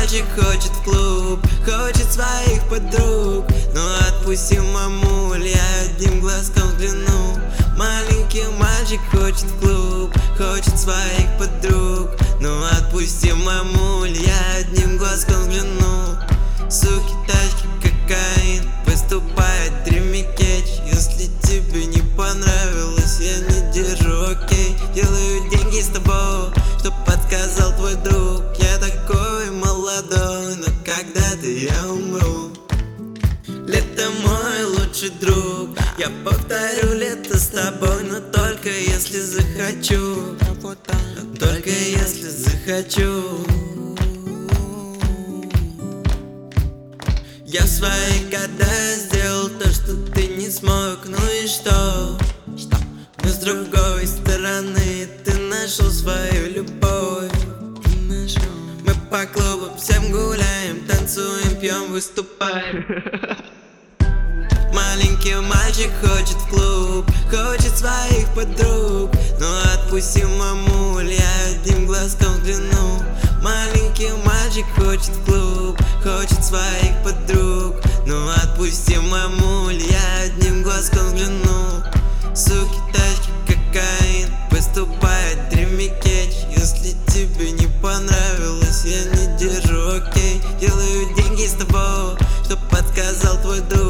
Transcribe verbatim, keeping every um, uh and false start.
мальчик хочет в клуб, хочет своих подруг. Ну отпусти, мамуль, я одним глазком взгляну. Маленький мальчик хочет в клуб, хочет своих подруг. Ну отпусти, мамуль, я одним глазком взгляну. Суки, тачки, кокаин, поступает Dreamy Catch. Если тебе не понравилось, я не держу, окей. Делаю деньги с тобой, что подсказал твой друг. Я такой молодой, но когда-то я умру. Лето мой лучший друг, я повторю лето с тобой, но только если захочу, только если захочу. Я в свои года сделал то, что ты не смог, ну и что? Но с другой стороны ты нашел свою любовь. Мы по клубам всем гуляем, танцуем, пьем, выступаем. Маленький мальчик хочет в клуб, хочет своих подруг. Ну отпусти, мамуль, я одним глазком взгляну. Маленький мальчик хочет в клуб, хочет своих подруг. Ну отпусти, мамуль, я одним глазком взгляну. Суки, тачки, кокаин, поступает Dreamy Catch. Если тебе не понравилось, я не держу, окей. Делаю деньги с тобой, что подсказал твой друг.